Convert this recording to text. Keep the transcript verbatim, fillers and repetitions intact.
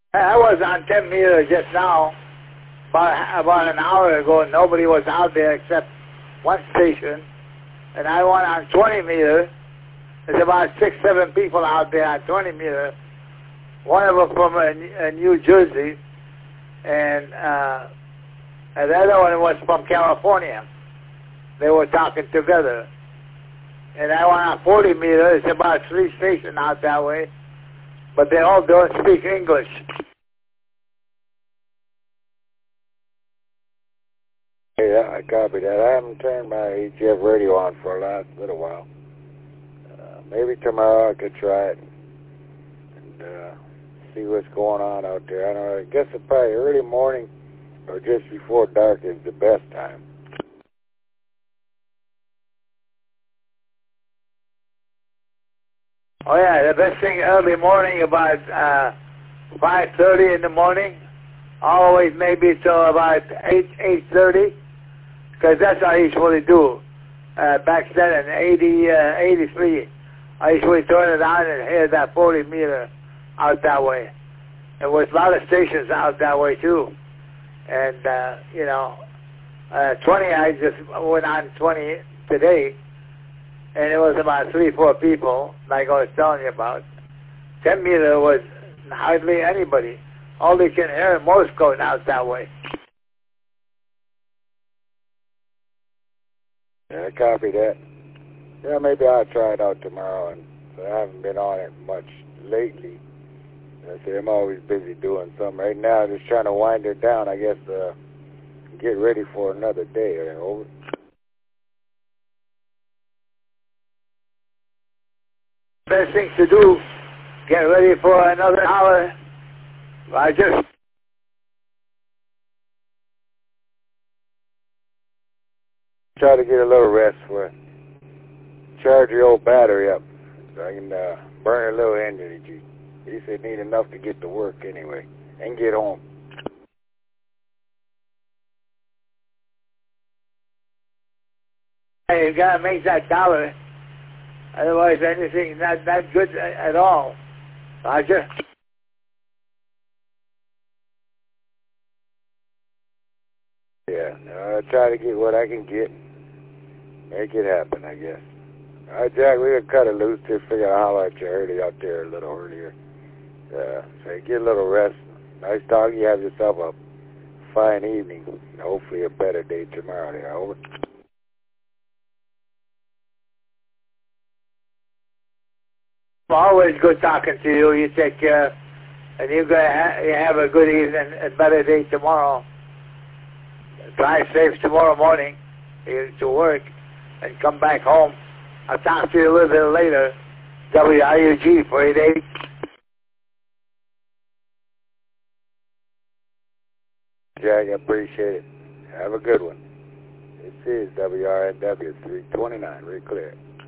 I was on ten meter just now. About, about an hour ago, nobody was out there except one station. And I went on twenty meter. There's about six, seven people out there on twenty meter. One of them from uh, New Jersey. And, uh, and the other one was from California. They were talking together. And I went on forty meter. It's about three stations out that way. But they all don't speak English. Yeah, I copy that. I haven't turned my H F radio on for a last little while. Uh, maybe tomorrow I could try it and uh, see what's going on out there. I don't know. I guess it's probably early morning or just before dark is the best time. Oh yeah, the best thing early morning about uh, five thirty in the morning, always maybe till about eight eight thirty, because that's what I usually do. Uh, back then in eighty uh, eighty-three, I usually turn it on and hear that forty meter out that way. There was a lot of stations out that way too, and uh, you know, uh, twenty I just went on twenty today. And it was about three, four people, like I was telling you about. ten meter was hardly anybody. All they can hear Morse code out that way. Yeah, I copy that. Yeah, maybe I'll try it out tomorrow. And so I haven't been on it much lately. I say I'm always busy doing something. Right now, I'm just trying to wind it down, I guess, uh, get ready for another day. Over. Best thing to do, get ready for another hour. I just try to get a little rest for it. Charge your old battery up so I can uh, burn a little energy. He said need enough to get to work anyway and get home. Hey, you gotta make that dollar. Otherwise, anything's not that good at all. I just yeah, I'll try to get what I can get. Make it happen, I guess. All right, Jack, we're going to cut it loose to figure out how I heard it out there a little earlier. Uh, so get a little rest. Nice talking. You have yourself a fine evening. And hopefully a better day tomorrow there. Over. always good talking to you. You take care. And you, ha you have a good evening and better day tomorrow. Drive safe tomorrow morning to work and come back home. I'll talk to you a little bit later. W I U G four eight eight. Jack, I appreciate it. Have a good one. This is W R N W three twenty-nine. Very clear.